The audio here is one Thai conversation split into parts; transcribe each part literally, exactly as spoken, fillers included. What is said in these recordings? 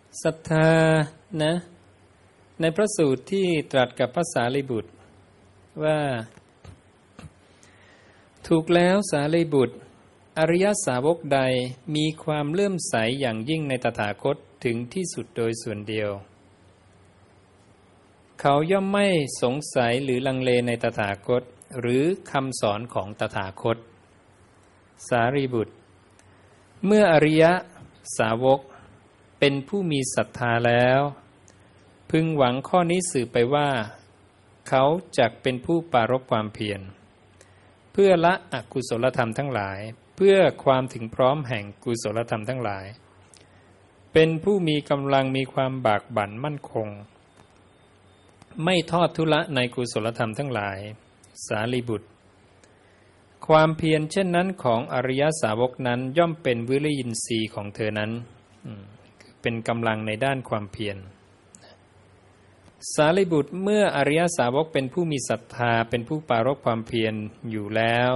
ศรัทธานะในพระสูตรที่ตรัสกับพระสารีบุตรว่าถูกแล้วสารีบุตรอริยสาวกใดมีความเลื่อมใสอย่างยิ่งในตถาคตถึงที่สุดโดยส่วนเดียวเขาย่อมไม่สงสัยหรือลังเลในตถาคตหรือคำสอนของตถาคตสารีบุตรเมื่ออริยสาวกเป็นผู้มีศรัทธาแล้วพึงหวังข้อนี้สืบไปว่าเขาจักเป็นผู้ปรารภความเพียรเพื่อละอกุศลธรรมทั้งหลายเพื่อความถึงพร้อมแห่งกุศลธรรมทั้งหลายเป็นผู้มีกำลังมีความบากบั่นมั่นคงไม่ทอดทุละในกุศลธรรมทั้งหลายสารีบุตรความเพียรเช่นนั้นของอริยสาวกนั้นย่อมเป็นวิริยินทรีย์ของเธอนั้นเป็นกำลังในด้านความเพียรสารีบุตรเมื่ออริยสาวกเป็นผู้มีศรัทธาเป็นผู้ปรารภความเพียรอยู่แล้ว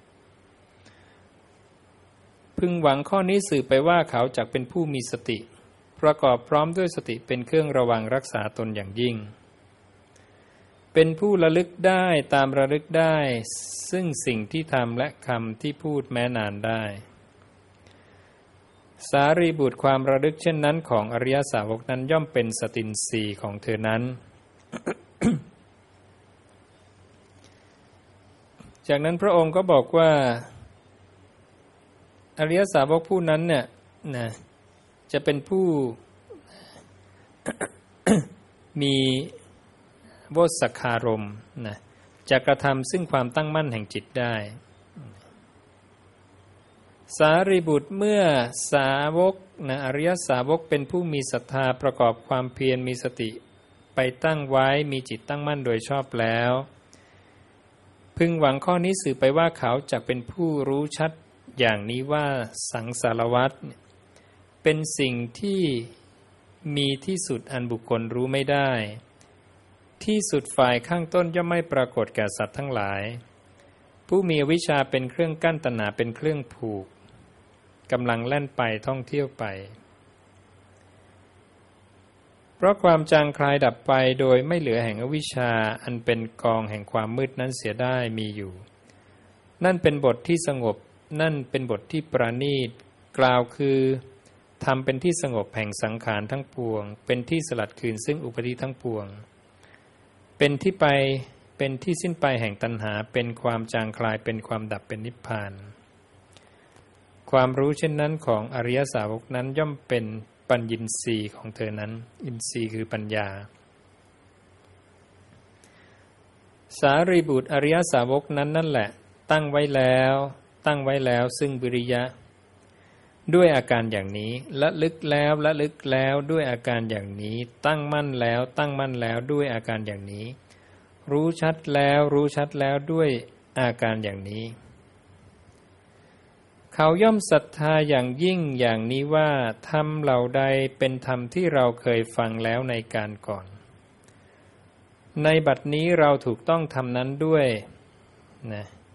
พึงหวังข้อนี้สืบไปว่าเขาจักเป็นผู้มีสติประกอบพร้อมด้วยสติเป็นเครื่องระวังรักษาตนอย่างยิ่งเป็นผู้ระลึกได้ตามระลึกได้ซึ่งสิ่งที่ทำและคำที่พูดแม้นานได้สารีบุตรความระลึกเช่นนั้นของอริยสาวกนั้นย่อมเป็นสตินทรีย์ของเธอนั้น จากนั้นพระองค์ก็บอกว่าอริยสาวกผู้นั้นเนี่ยนะจะเป็นผู้ มีโวสักคารมนะจะกระทำซึ่งความตั้งมั่นแห่งจิตได้สารีบุตรเมื่อสาวกนะอริยสาวกเป็นผู้มีศรัทธาประกอบความเพียรมีสติไปตั้งไว้มีจิตตั้งมั่นโดยชอบแล้วพึงหวังข้อนี้สื่อไปว่าเขาจะเป็นผู้รู้ชัดอย่างนี้ว่าสังสารวัฏเป็นสิ่งที่มีที่สุดอันบุคคลรู้ไม่ได้ที่สุดฝ่ายข้างต้นย่อมไม่ปรากฏแก่สัตว์ทั้งหลายผู้มีอวิชชาเป็นเครื่องกั้นตัณหาเป็นเครื่องผูกกำลังแล่นไปท่องเที่ยวไปเพราะความจางคลายดับไปโดยไม่เหลือแห่งอวิชชาอันเป็นกองแห่งความมืดนั้นเสียได้มีอยู่นั่นเป็นบทที่สงบนั่นเป็นบทที่ประณีตกล่าวคือทำเป็นที่สงบแห่งสังขารทั้งปวงเป็นที่สลัดคืนซึ่งอุปธิทั้งปวงเป็นที่ไปเป็นที่สิ้นไปแห่งตัณหาเป็นความจางคลายเป็นความดับเป็นนิพพานความรู้เช่นนั้นของอริยสาวกนั้นย่อมเป็นปัญญินทรีย์ของเธอนั้นอินทรีย์คือปัญญาสารีบุตรอริยสาวกนั้นนั่นแหละตั้งไว้แล้วตั้งไว้แล้วซึ่งวิริยะด้วยอาการอย่างนี้ละลึกแล้วละลึกแล้วด้วยอาการอย่างนี้ตั้งมั่นแล้วตั้งมั่นแล้วด้วยอาการอย่างนี้รู้ชัดแล้วรู้ชัดแล้วด้วยอาการอย่างนี้เขาย่อมศรัทธาอย่างยิ่งอย่างนี้ว่าธรรมเหล่าใดเป็นธรรมที่เราเคยฟังแล้วในการก่อนในบัดนี้เราถูกต้องทำนั้นด้วยนะ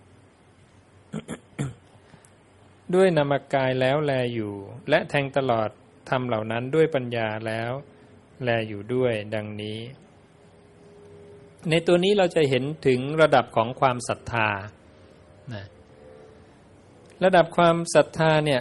ด้วยนามกายแล้วแลอยู่และแทงตลอดธรรมเหล่านั้นด้วยปัญญาแล้วแลอยู่ด้วยดังนี้ในตัวนี้เราจะเห็นถึงระดับของความศรัทธานะระดับความศรัทธาเนี่ย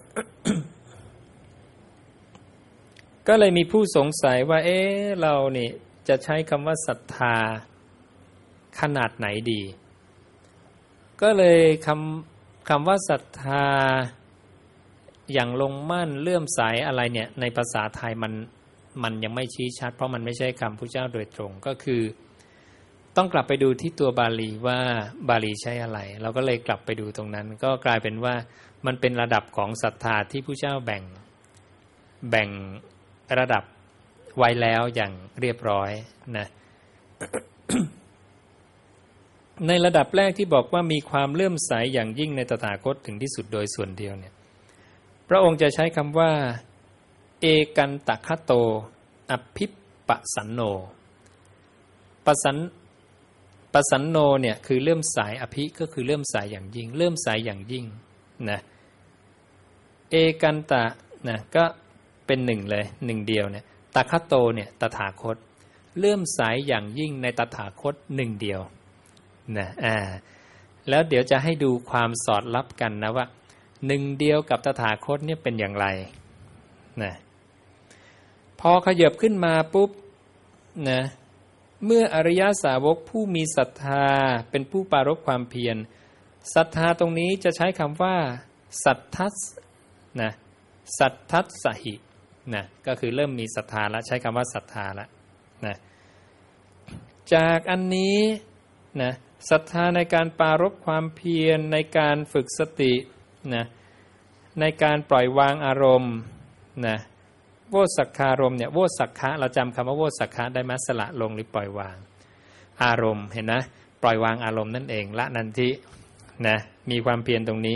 ก็เลยมีผู้สงสัยว่าเอ๊ะเรานี่จะใช้คำว่าศรัทธาขนาดไหนดีก็เลยคำคำว่าศรัทธาอย่างลงมั่นเลื่อมใสอะไรเนี่ยในภาษาไทยมันมันยังไม่ชี้ชัดเพราะมันไม่ใช่คำพุทธเจ้าโดยตรงก็คือต้องกลับไปดูที่ตัวบาลีว่าบาลีใช้อะไรเราก็เลยกลับไปดูตรงนั้นก็กลายเป็นว่ามันเป็นระดับของศรัทธาที่พุทธเจ้าแบ่งแบ่งระดับไว้แล้วอย่างเรียบร้อยนะ ในระดับแรกที่บอกว่ามีความเลื่อมใสอย่างยิ่งในตถาคตถึงที่สุดโดยส่วนเดียวเนี่ยพระองค์จะใช้คำว่าเอกันตคโตอภิปปสันโนปสันปสันโนเนี่ยคือเลื่อมใสอภิก็คือเลื่อมใสอย่างยิ่งเลื่อมใสอย่างยิ่งนะเอกันตะนะก็เปเป็นหนึ่งเลยหนึ่งเดียวเนี่ยตถาโตเนี่ยตถาคตเลื่อมใสอย่างยิ่งในตถาคตหนึ่งเดียวนะอ่าแล้วเดี๋ยวจะให้ดูความสอดรับกันนะว่าหนึ่งเดียวกับตถาคตเนี่ยเป็นอย่างไรนะพอขยับขึ้นมาปุ๊บนะเมื่ออริยสาวกผู้มีศรัทธาเป็นผู้ปรารภความเพียรศรัทธาตรงนี้จะใช้คำว่าสัทธัสนะสัทธัสสหินะก็คือเริ่มมีศรัทธาแล้วใช้คำว่าศรัทธาแล้วนะจากอันนี้นะศรัทธาในการปรารภความเพียรในการฝึกสตินะในการปล่อยวางอารมณ์นะโวสักขารมณ์เนี่ยโวสักขะเราจำคำว่าโวสักขะได้ไหมสละลงหรือปล่อยวางอารมณ์เห็นนะปล่อยวางอารมณ์นั่นเองละนันทินะมีความเพียรตรงนี้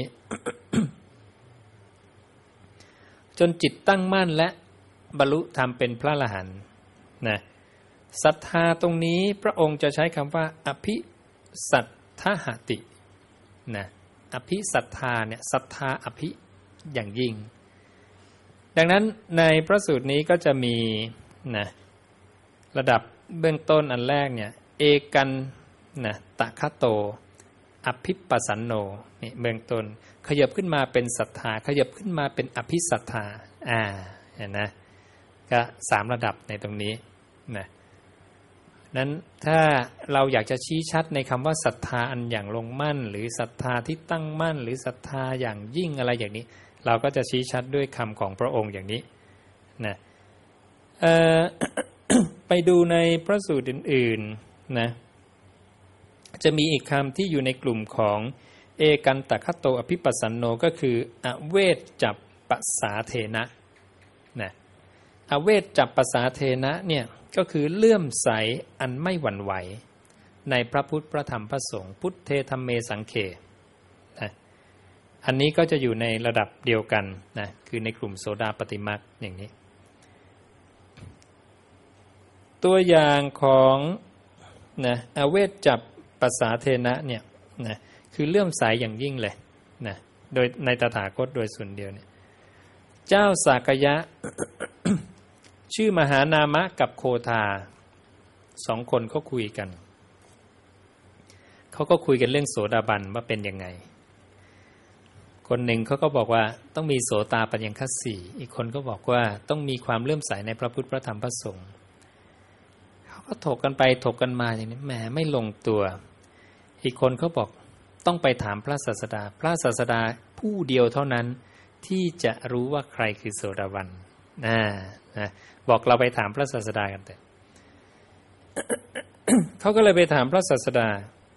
จนจิตตั้งมั่นและบรรลุธรรมเป็นพระอรหันต์นะศรัทธาตรงนี้พระองค์จะใช้คำว่าอภิสัทธหตินะอภิศรัทธาเนี่ยศรัทธาอภิอย่างยิ่งดังนั้นในพระสูตรนี้ก็จะมีนะระดับเบื้องต้นอันแรกเนี่ยเอกันนะตะคะโตอภิปปัสสันโนนี่เบื้องต้นขยับขึ้นมาเป็นศรัทธาขยับขึ้นมาเป็นอภิศรัทธาอ่าเห็นนะก็สามระดับในตรงนี้นะนั้นถ้าเราอยากจะชี้ชัดในคำว่าศรัทธาอันอย่างลงมั่นหรือศรัทธาที่ตั้งมั่นหรือศรัทธาอย่างยิ่งอะไรอย่างนี้เราก็จะชี้ชัดด้วยคำของพระองค์อย่างนี้นะเอ่อ ไปดูในพระสูตรอื่นๆนะจะมีอีกคำที่อยู่ในกลุ่มของเอกันตะคะโตอภิปัสสันโนก็คืออเวชจัปปัสสาเทนะนะอเวชจัปปัสสาเทนะเนี่ยก็คือเลื่อมใสอันไม่หวั่นไหวในพระพุทธพระธรรมพระสงฆ์พุทธเทธัมเมสังเขนะอันนี้ก็จะอยู่ในระดับเดียวกันนะคือในกลุ่มโสดาปัตติมรรคอย่างนี้ตัวอย่างของนะอเวชจัปปัสสาเทนะเนี่ยนะคือเลื่อมใสอย่างยิ่งเลยนะโดยในตถาคตโดยส่วนเดียวเนี่ยเจ้าสากยะ ชื่อมหานามะกับโคทาสองคนเขาคุยกันเขาก็คุยกันเรื่องโสดาบันว่าเป็นยังไงคนหนึ่งเขาก็บอกว่าต้องมีโสตาปัญญังคัสสี่อีกคนก็บอกว่าต้องมีความเลื่อมใสในพระพุทธพระธรรมพระสงฆ์เขาก็ถกกันไปถกกันมาอย่างนี้แหมไม่ลงตัวอีกคนเขาบอกต้องไปถามพระศาสดาพระศาสดาผู้เดียวเท่านั้นที่จะรู้ว่าใครคือโสดาบันนะนะบอกเราไปถามพระศาสดากันเถอะ เขาก็เลยไปถามพระศาสดา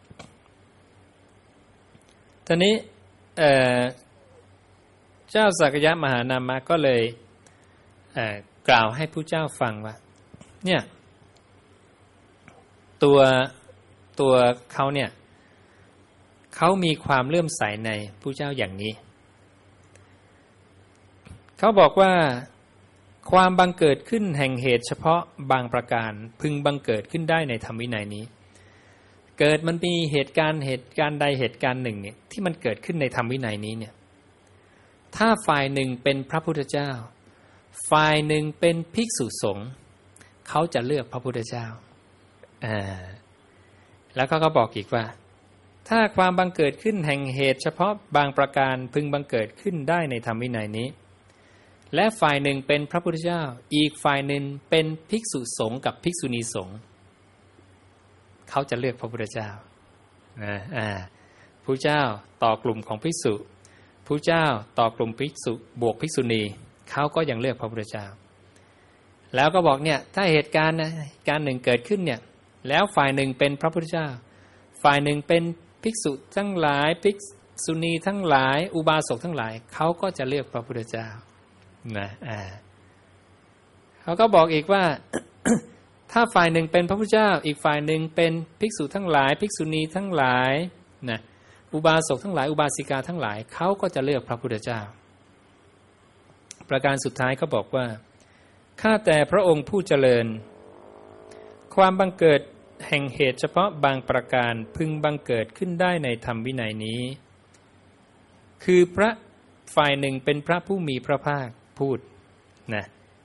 ทีนี้เอ่อเจ้าสักยะมหานามะก็เลยเอ่อกล่าวให้ผู้เจ้าฟังว่าเนี่ยตัวตัวเขาเนี่ยเขามีความเลื่อมใสในผู้เจ้าอย่างนี้เขาบอกว่าความบังเกิดขึ้นแห่งเหตุเฉพาะบางประการพึงบังเกิดขึ้นได้ในธรรมวินัยนี้เกิดมันมีเหตุการณ์เหตุการณ์ใดเหตุการณ์หนึ่งเนี่ยที่มันเกิดขึ้นในธรรมวินัยนี้เนี่ยถ้าฝ่ายหนึ่งเป็นพระพุทธเจ้าฝ่ายหนึ่งเป็นภิกษุสงฆ์เขาจะเลือกพระพุทธเจ้าอ่าแล้วเขาก็บอกอีกว่าถ้าความบังเกิดขึ้นแห่งเหตุเฉพาะบางประการพึงบังเกิดขึ้นได้ในธรรมวินัยนี้และฝ่ายหนึ่งเป็นพระพุทธเจ้าอีกฝ่ายหนึ่งเป็นภิกษุสงฆ์กับภิกษุณีสงฆ์เขาจะเลือกพระพุทธเจ้านะอ่าผู้เจ้าต่อกลุ่มของภิกษุผู้เจ้าต่อกลุ่มภิกษุบวกภิกษุณีเขาก็ยังเลือกพระพุทธเจ้าแล้วก็บอกเนี่ยถ้าเหตุการณ์นะการหนึ่งเกิดขึ้นเนี่ยแล้วฝ่ายหนึ่งเป็นพระพุทธเจ้าฝ่ายหนึ่งเป็นภิกษุทั้งหลายภิกษุณีทั้งหลายอุบาสกทั้งหลายเขาก็จะเลือกพระพุทธเจ้านะอ่าเขาก็บอกอีกว่า ถ้าฝ่ายหนึ่งเป็นพระพุทธเจ้าอีกฝ่ายหนึ่งเป็นภิกษุทั้งหลายภิกษุณีทั้งหลายนะอุบาสกทั้งหลายอุบาสิกาทั้งหลายเขาก็จะเลือกพระพุทธเจ้าประการสุดท้ายก็บอกว่าข้าแต่พระองค์ผู้เจริญความบังเกิดแห่งเหตุเฉพาะบางประการพึงบังเกิดขึ้นได้ในธรรมวินัยนี้คือพระฝ่ายหนึ่งเป็นพระผู้มีพระภาคพูดนะ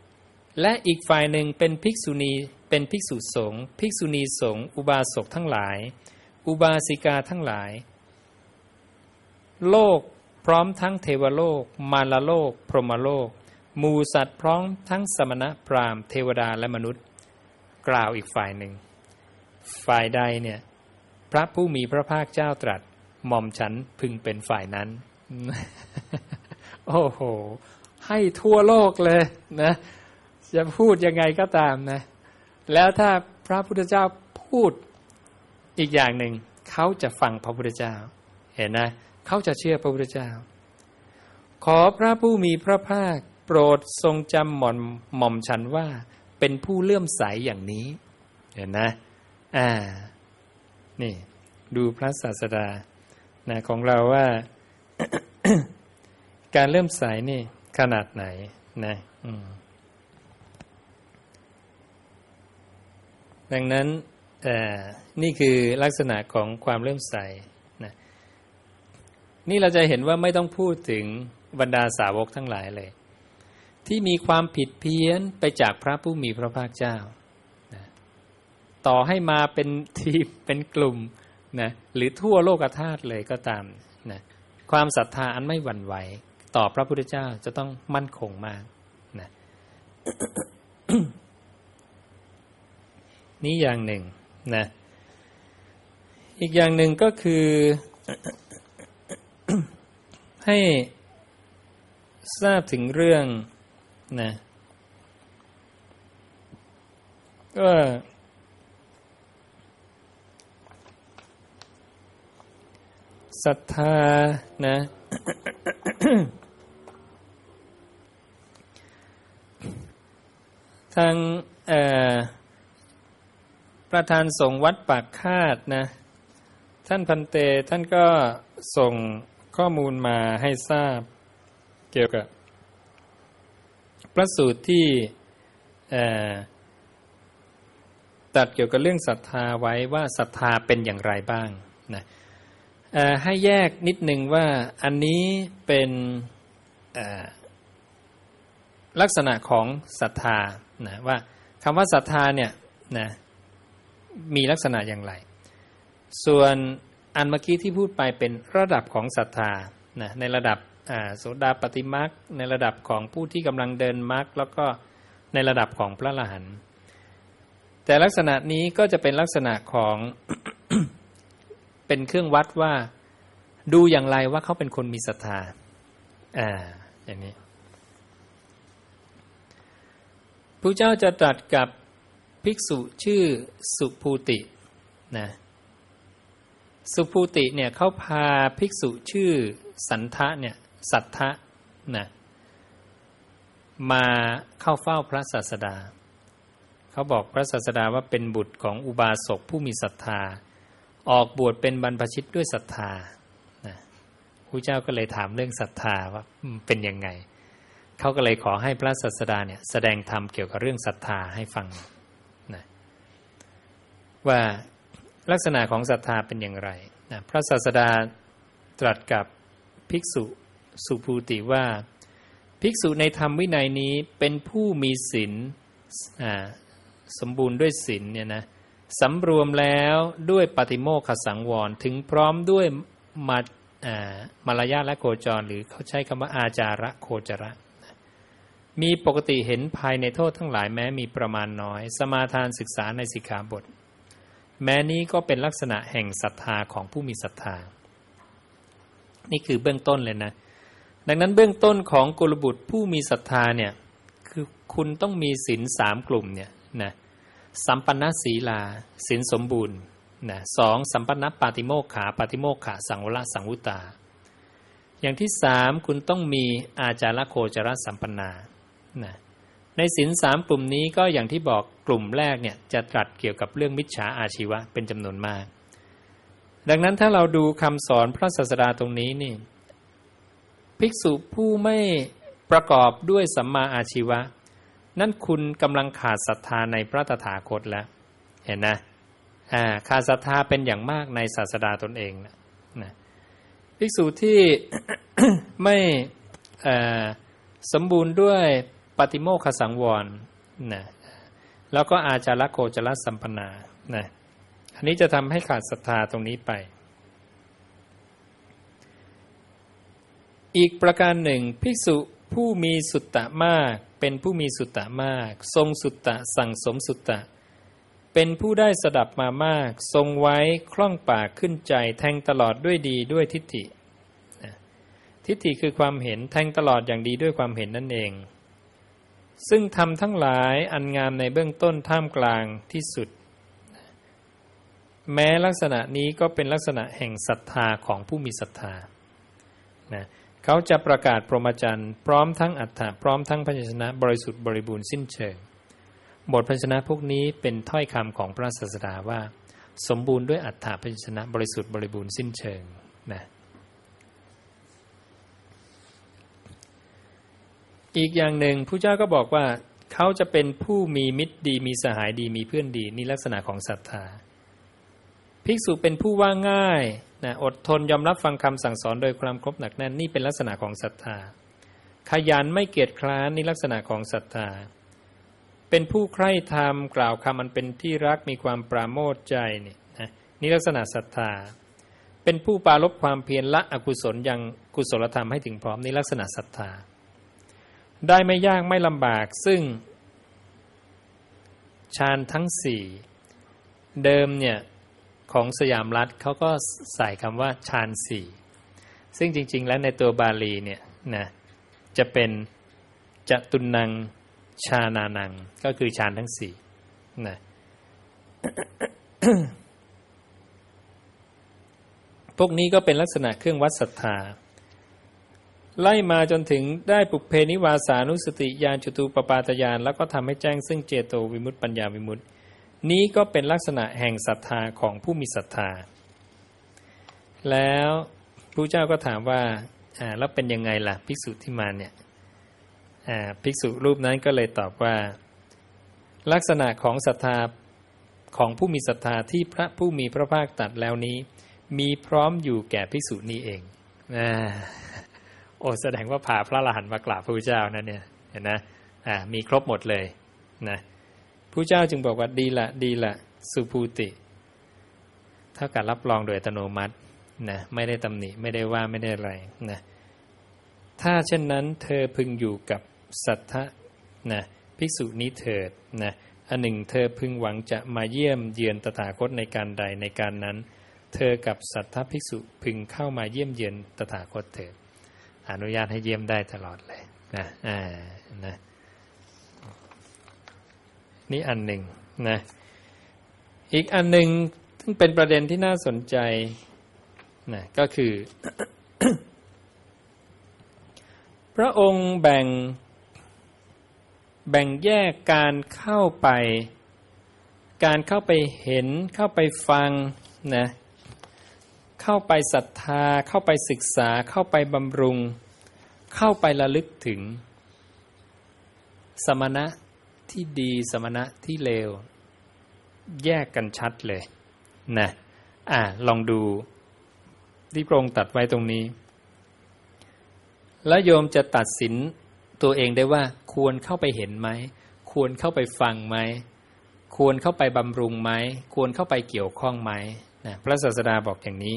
และอีกฝ่ายหนึ่งเป็นภิกษุณีเป็นภิกษุสงฆ์ภิกษุณีสงฆ์อุบาสกทั้งหลายอุบาสิกาทั้งหลายโลกพร้อมทั้งเทวโลกมารโลกพรหมโลกหมู่สัตว์พร้อมทั้งสมณะพราหมณ์เทวดาและมนุษย์กล่าวอีกฝ่ายหนึ่งฝ่ายใดเนี่ยพระผู้มีพระภาคเจ้าตรัสหม่อมฉันพึงเป็นฝ่ายนั้น โอ้โหให้ทั่วโลกเลยนะจะพูดยังไงก็ตามนะแล้วถ้าพระพุทธเจ้าพูดอีกอย่างหนึ่งเขาจะฟังพระพุทธเจ้าเห็นนะเขาจะเชื่อพระพุทธเจ้าขอพระผู้มีพระภาคโปรดทรงจำหม่อมหม่อมฉันว่าเป็นผู้เลื่อมใสอย่างนี้เห็นนะอ่านี่ดูพระศาสดานะของเราว่า การเลื่อมใสนี่ขนาดไหนนะอืมดังนั้นนี่คือลักษณะของความเลื่อมใสนะนี่เราจะเห็นว่าไม่ต้องพูดถึงบรรดาสาวกทั้งหลายเลยที่มีความผิดเพี้ยนไปจากพระผู้มีพระภาคเจ้านะต่อให้มาเป็นทีมเป็นกลุ่มนะหรือทั่วโลกธาตุเลยก็ตามนะความศรัทธาอันไม่หวั่นไหวต่อพระพุทธเจ้าจะต้องมั่นคงมากนะ นี่อย่างหนึ่งนะอีกอย่างหนึ่งก็คือ ให้ทราบถึงเรื่องนะว่าศรัทธานะ ทางเอ่อประธานสงฆ์วัดปากคาดนะท่านพันเตท่านก็ส่งข้อมูลมาให้ทราบเกี่ยวกับพระสูตรที่ตัดเกี่ยวกับเรื่องศรัทธาไว้ว่าศรัทธาเป็นอย่างไรบ้างนะให้แยกนิดนึงว่าอันนี้เป็นลักษณะของศรัทธานะว่าคำว่าศรัทธาเนี่ยนะมีลักษณะอย่างไรส่วนอันเมื่อกี้ที่พูดไปเป็นระดับของศรัทธานะในระดับโสดาปัตติมรรคในระดับของผู้ที่กำลังเดินมรรคแล้วก็ในระดับของพระอรหันต์แต่ลักษณะนี้ก็จะเป็นลักษณะของ เป็นเครื่องวัดว่าดูอย่างไรว่าเขาเป็นคนมีศรัทธาอ่าอย่างนี้พระเจ้าจะตรัสกับภิกษุชื่อสุภูตินะสุภูติเนี่ยเขาพาภิกษุชื่อสันทะเนี่ยสัทธะนะมาเข้าเฝ้าพระศาสดาเขาบอกพระศาสดาว่าเป็นบุตรของอุบาสกผู้มีศรัทธาออกบวชเป็นบรรพชิตด้วยศรัทธานะพระเจ้าก็เลยถามเรื่องศรัทธาว่าเป็นยังไงเขาก็เลยขอให้พระศาสดาเนี่ยแสดงธรรมเกี่ยวกับเรื่องศรัทธาให้ฟังนะว่าลักษณะของศรัทธาเป็นอย่างไรนะพระศาสดาตรัสกับภิกษุสุภูติว่าภิกษุในธรรมวินัยนี้เป็นผู้มีศีลสมบูรณ์ด้วยศีลเนี่ยนะสำรวมแล้วด้วยปฏิโมกขสังวรถึงพร้อมด้วยมามารยาทและโคจรหรือเขาใช้คำว่าอาจาระโคจระมีปกติเห็นภายในโทษทั้งหลายแม้มีประมาณน้อยสมาทานศึกษาในสิกขาบทแม้นี้ก็เป็นลักษณะแห่งศรัทธาของผู้มีศรัทธานี่คือเบื้องต้นเลยนะดังนั้นเบื้องต้นของกุลบุตรผู้มีศรัทธาเนี่ยคือคุณต้องมีศีลสามกลุ่มเนี่ยนะสัมปันนศีลาศีลสมบูรณ์นะสองสัมปันนปาติโมกขาปาติโมกขะสังวรสังวุตาอย่างที่สามคุณต้องมีอาจารโคจรสัมปันนานะในศีลสามกลุ่มนี้ก็อย่างที่บอกกลุ่มแรกเนี่ยจะตรัสเกี่ยวกับเรื่องมิจฉาอาชีวะเป็นจำนวนมากดังนั้นถ้าเราดูคำสอนพระศาสดาตรงนี้นี่ภิกษุผู้ไม่ประกอบด้วยสัมมาอาชีวะนั่นคุณกำลังขาดศรัทธาในพระตถาคตแล้วเห็นนะอ่าขาดศรัทธาเป็นอย่างมากในศาสดาตนเองนะนะภิกษุที่ ไม่สมบูรณ์ด้วยปฏิโมกขสังวรนะแล้วก็อาจาระโคจรสัมปนานะอันนี้จะทำให้ขาดศรัทธาตรงนี้ไปอีกประการหนึ่งภิกษุผู้มีสุตตะมากเป็นผู้มีสุตตะมากทรงสุตตะสั่งสมสุตตะเป็นผู้ได้สดับมามากทรงไว้คล่องปากขึ้นใจแทงตลอดด้วยดีด้วยทิฏฐิทิฏฐิคือความเห็นแทงตลอดอย่างดีด้วยความเห็นนั่นเองซึ่งทำทั้งหลายอันงามในเบื้องต้นท่ามกลางที่สุดแม้ลักษณะนี้ก็เป็นลักษณะแห่งศรัทธาของผู้มีศรัทธานะเขาจะประกาศพรหมจรรย์พร้อมทั้งอัฏฐะพร้อมทั้งพยัญชนะบริสุทธิ์บริบูรณ์สิ้นเชิงบทพยัญชนะพวกนี้เป็นถ้อยคำของพระศาสดาว่าสมบูรณ์ด้วยอัฏฐะพยัญชนะบริสุทธิ์บริบูรณ์สิ้นเชิงนะอีกอย่างหนึ่งพระเจ้าก็บอกว่าเขาจะเป็นผู้มีมิตรดีมีสหายดีมีเพื่อนดีนี่ลักษณะของศรัทธาภิกษุเป็นผู้ว่าง่ายนะอดทนยอมรับฟังคำสั่งสอนโดยความครบหนักแน่นนี่เป็นลักษณะของศรัทธาขยันไม่เกียจคร้านนี่ลักษณะของศรัทธาเป็นผู้ใคร่ธรรมกล่าวคำอันเป็นที่รักมีความปราโมทย์ใจนี่นะนี่ลักษณะศรัทธาเป็นผู้ปรารภความเพียรละอกุศลยังกุศลธรรมให้ถึงพร้อมนี่ลักษณะศรัทธาได้ไม่ยากไม่ลำบากซึ่งฌานทั้งสี่เดิมเนี่ยของสยามรัฐเขาก็ใส่คำว่าฌานสี่ซึ่งจริงๆแล้วในตัวบาลีเนี่ยนะจะเป็นจตุนังฌานานังก็คือฌานทั้งสี่นะ พวกนี้ก็เป็นลักษณะเครื่องวัดศรัทธาไล่มาจนถึงได้ปุพเพนิวาสานุสติญาณจตุปปาตญาณแล้วก็ทำให้แจ้งซึ่งเจโตวิมุตติปัญญาวิมุตตินี้ก็เป็นลักษณะแห่งศรัทธาของผู้มีศรัทธาแล้วพระเจ้าก็ถามว่าอ่าแล้วเป็นยังไงล่ะภิกษุที่มาเนี่ยอ่าภิกษุรูปนั้นก็เลยตอบว่าลักษณะของศรัทธาของผู้มีศรัทธาที่พระผู้มีพระภาคตรัสแล้วนี้มีพร้อมอยู่แก่ภิกษุนี้เองอ่าโอ้แสดงว่าพาพระอรหันต์มากราบพระพุทธเจ้านั่นเนี่ยเห็นนะอ่ามีครบหมดเลยนะพระเจ้าจึงบอกว่าดีละดีละสุภูติเท่ากับรับรองโดยอัตโนมัตินะไม่ได้ตำหนิไม่ได้ว่าไม่ได้อะไรนะถ้าเช่นนั้นเธอพึงอยู่กับสัทธะนะภิกษุนี้เถิดนะอันหนึ่งเธอพึงหวังจะมาเยี่ยมเยือนตถาคตในการใดในการนั้นเธอกับสัทธภิกษุพึงเข้ามาเยี่ยมเยือนตถาคตเถิดอนุญาตให้เยี่ยมได้ตลอดเลยนะอ่านะนี่อันหนึ่งนะอีกอันหนึ่งซึ่งเป็นประเด็นที่น่าสนใจนะก็คือ พระองค์แบ่งแบ่งแยกการเข้าไปการเข้าไปเห็นเข้าไปฟังนะเข้าไปศรัทธาเข้าไปศึกษาเข้าไปบำรุงเข้าไประลึกถึงสมณะที่ดีสมณะที่เลวแยกกันชัดเลยนะอ่ะลองดูที่พระองค์ตัดไว้ตรงนี้แล้วโยมจะตัดสินตัวเองได้ว่าควรเข้าไปเห็นไหมควรเข้าไปฟังไหมควรเข้าไปบำรุงไหมควรเข้าไปเกี่ยวข้องไหมนะพระศาสดาบอกอย่างนี้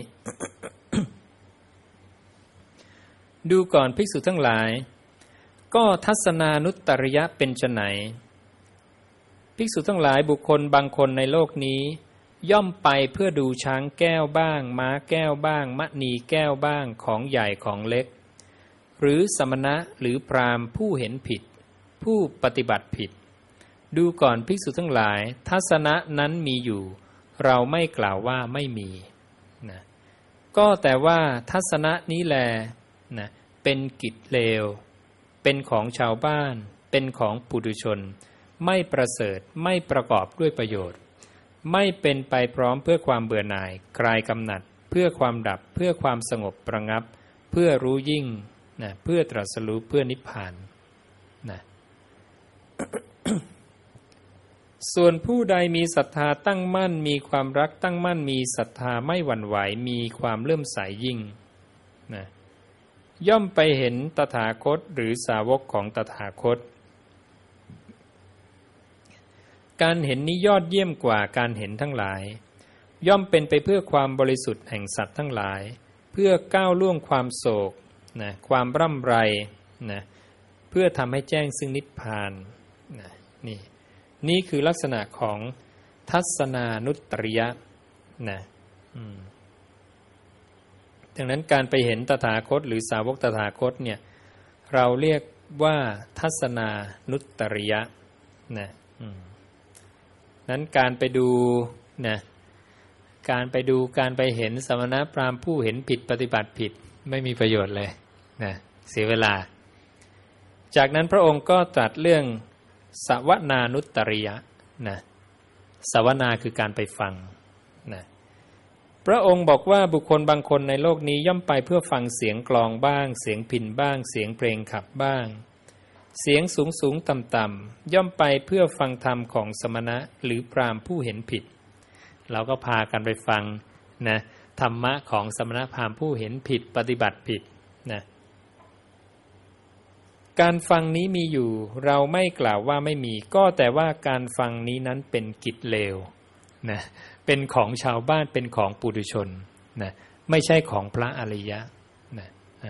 ดูก่อนภิกษุทั้งหลายก็ทัศนานุตตริยะเป็นไฉนภิกษุทั้งหลายบุคคลบางคนในโลกนี้ย่อมไปเพื่อดูช้างแก้วบ้างม้าแก้วบ้างมณีแก้วบ้างของใหญ่ของเล็กหรือสมณะหรือพราหมณ์ผู้เห็นผิดผู้ปฏิบัติผิดดูก่อนภิกษุทั้งหลายทัศนะนั้นมีอยู่เราไม่กล่าวว่าไม่มีนะก็แต่ว่าทัศนะนี้แลนะเป็นกิจเลวเป็นของชาวบ้านเป็นของปุถุชนไม่ประเสริฐไม่ประกอบด้วยประโยชน์ไม่เป็นไปพร้อมเพื่อความเบื่อหน่ายคลายกำหนัดเพื่อความดับเพื่อความสงบประงับเพื่อรู้ยิ่งนะเพื่อตรัสรู้เพื่อนิพพานนะ ส่วนผู้ใดมีศรัทธาตั้งมั่นมีความรักตั้งมั่นมีศรัทธาไม่หวั่นไหวมีความเลื่อมใสยิ่งนะย่อมไปเห็นตถาคตหรือสาวกของตถาคตการเห็นนี้ยอดเยี่ยมกว่าการเห็นทั้งหลายย่อมเป็นไปเพื่อความบริสุทธิ์แห่งสัตว์ทั้งหลายเพื่อก้าวล่วงความโศกนะความร่ำไรนะเพื่อทำให้แจ้งซึ่งนิพพานนะนี่นี่คือลักษณะของทัศนานุตตริยะนะดังนั้นการไปเห็นตถาคตหรือสาวกตถาคตเนี่ยเราเรียกว่าทัศนานุตตริยะนะนั้นการไปดูนะการไปดูการไปเห็นสมณพราหมณ์ผู้เห็นผิดปฏิบัติผิดไม่มีประโยชน์เลยนะเสียเวลาจากนั้นพระองค์ก็ตรัสเรื่องสวนานุตตริยะนะสวนาคือการไปฟังนะพระองค์บอกว่าบุคคลบางคนในโลกนี้ย่อมไปเพื่อฟังเสียงกลองบ้างเสียงพิณบ้างเสียงเพลงขับบ้างเสียงสูงสูงต่ำต่ำย่อมไปเพื่อฟังธรรมของสมณะหรือพราหมณ์ผู้เห็นผิดเราก็พากันไปฟังนะธรรมะของสมณพราหมณ์ผู้เห็นผิดปฏิบัติผิดนะการฟังนี้มีอยู่เราไม่กล่าวว่าไม่มีก็แต่ว่าการฟังนี้นั้นเป็นกิจเลวนะเป็นของชาวบ้านเป็นของปุถุชนนะไม่ใช่ของพระอริยะนะ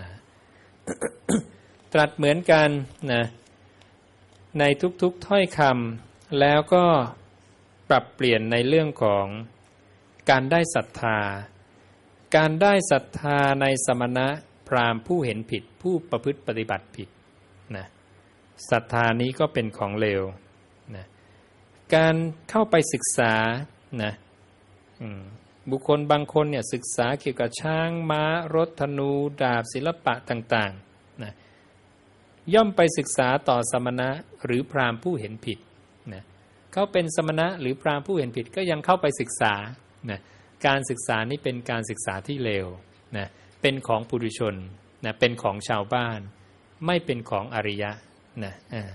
ตรัสเหมือนกันนะในทุกๆถ้อยคำแล้วก็ปรับเปลี่ยนในเรื่องของการได้ศรัทธาการได้ศรัทธาในสมณะพราหมณ์ผู้เห็นผิดผู้ประพฤติปฏิบัติผิดนะศรัทธานี้ก็เป็นของเลวนะการเข้าไปศึกษานะบุคคลบางคนเนี่ยศึกษาเกี่ยวกับช้างม้ารถธนูดาบศิลปะต่างๆนะย่อมไปศึกษาต่อสมณะหรือพราหมณ์ผู้เห็นผิดนะเขาเป็นสมณะหรือพราหมณ์ผู้เห็นผิดก็ยังเข้าไปศึกษานะการศึกษานี้เป็นการศึกษาที่เลวนะเป็นของปุถุชนนะเป็นของชาวบ้านไม่เป็นของอริยะนะ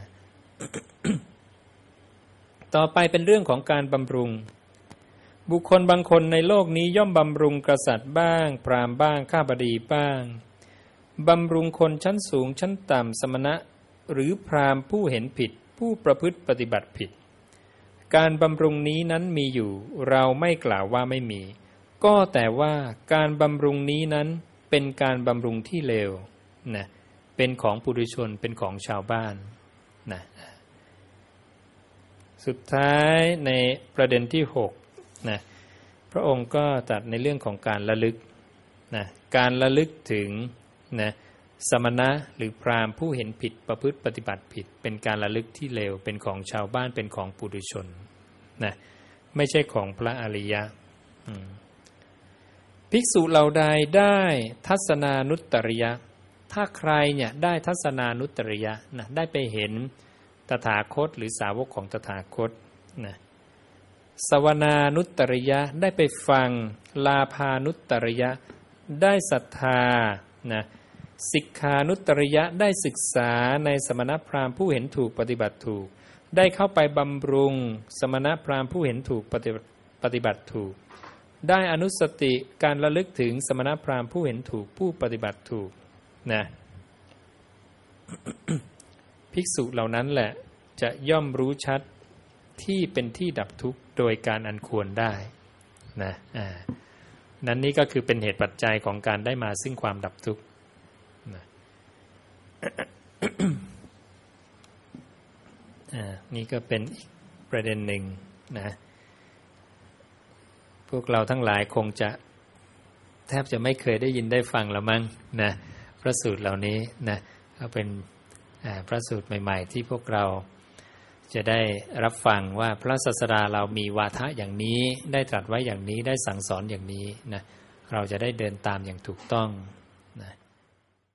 ต่อไปเป็นเรื่องของการบำรุงบุคคลบางคนในโลกนี้ย่อมบำรุงกษัตริย์บ้างพราหมณ์บ้างข้าบดีบ้างบำรุงคนชั้นสูงชั้นต่ำสมณะหรือพราหมณ์ผู้เห็นผิดผู้ประพฤติปฏิบัติผิดการบำรุงนี้นั้นมีอยู่เราไม่กล่าวว่าไม่มีก็แต่ว่าการบำรุงนี้นั้นเป็นการบำรุงที่เลวนะเป็นของปุถุชนเป็นของชาวบ้านนะสุดท้ายในประเด็นที่หกนะพระองค์ก็ตรัสในเรื่องของการระลึกนะการระลึกถึงนะสมณะหรือพราหมณ์ผู้เห็นผิดประพฤติปฏิบัติผิดเป็นการระลึกที่เลวเป็นของชาวบ้านเป็นของปุถุชนนะไม่ใช่ของพระอริยะภิกษุเหล่าใดได้ทัศนานุตตริยะถ้าใครเนี่ยได้ทัศนานุตตริยะนะได้ไปเห็นตถาคตหรือสาวกของตถาคตนะสวนานุตตริยะได้ไปฟังลาภานุตตริยะได้ศรัทธานะสิกขานุตตริยะได้ศึกษาในสมณพราหมณ์ผู้เห็นถูกปฏิบัติถูกได้เข้าไปบำรุงสมณพราหมณ์ผู้เห็นถูกปฏิบัติถูกได้อนุสติการระลึกถึงสมณพราหมณ์ผู้เห็นถูกผู้ปฏิบัติถูกนะ ภิกษุเหล่านั้นแหละจะย่อมรู้ชัดที่เป็นที่ดับทุกข์โดยการอันควรได้นะอ่านั้นนี่ก็คือเป็นเหตุปัจจัยของการได้มาซึ่งความดับทุกข์นะ อ่านี่ก็เป็นอีกประเด็นหนึ่งนะพวกเราทั้งหลายคงจะแทบจะไม่เคยได้ยินได้ฟังละมั้งนะพระสูตรเหล่านี้นะก็เป็นพระสูตรใหม่ๆที่พวกเราจะได้รับฟังว่าพระศาสดาเรามีวาทะอย่างนี้ได้ตรัสไว้อย่างนี้ได้สั่งสอนอย่างนี้นะเราจะได้เดินตามอย่างถูกต้อง